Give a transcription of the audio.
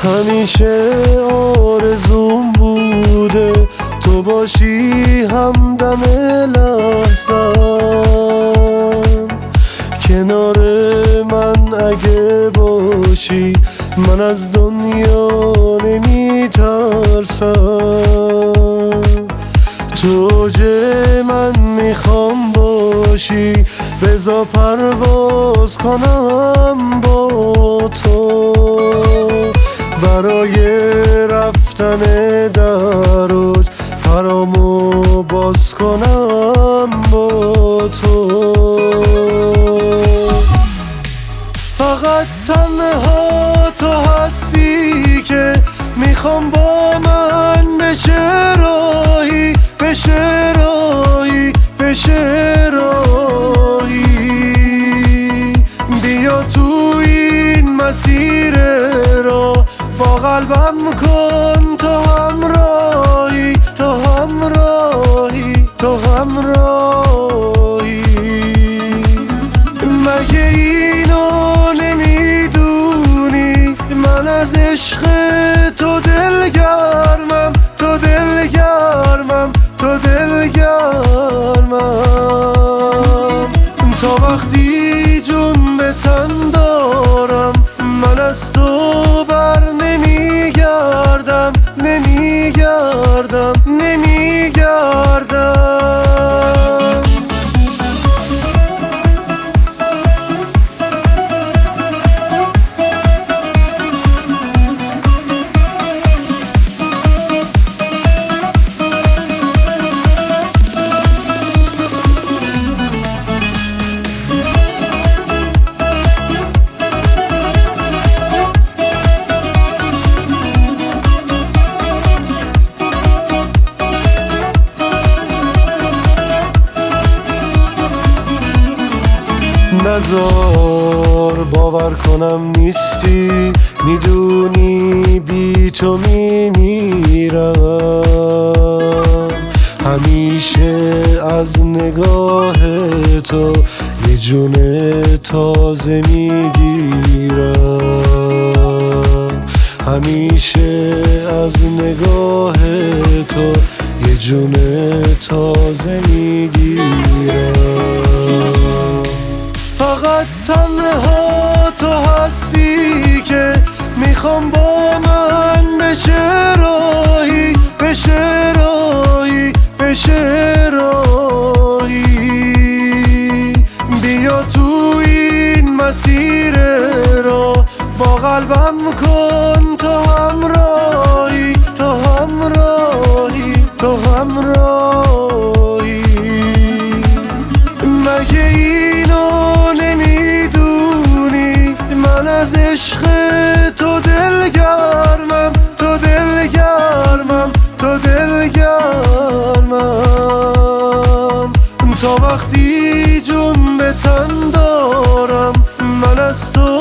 همیشه آرزوم بوده تو باشی همدم لحظم، کنار من اگه باشی من از دنیا نمیترسم. تو اوج من میخوام باشی، بذار پرواز کنم با تو، برای رفتن در اوج پرامو باز کنم با تو. فقط تنها تو هستی که میخوام با من بشه راهی، بشه راهی، بشه راهی. بیا تو این مسیر راه با قلبم کن تو همراهی، تو همراهی، تو همراهی. مگه اینو نمیدونی من از عشق تو دلگرمم، تو دلگرمم، تو دلگرمم. تا وقتی جون به تن دارم من از تو بر نمیگردم، نمیگردم، نمیگردم. نزار باور کنم نیستی، میدونی بی تو میمیرم. همیشه از نگاه تو یه جون تازه میگیرم. همیشه از نگاه تو یه جون تازه میگیرم. فقط تنها تو هستی که میخوام با من بشه راهی، بشه راهی، بشه راهی. بیا تو این مسیر راه با قلبم کن تو همراهی، تو همراهی، تو همراهی. مگه اینو نمیدونی من از عشق تو دلگرمم، تو دلگرمم، تو دلگرمم. تا وقتی جون به تن دارم من از تو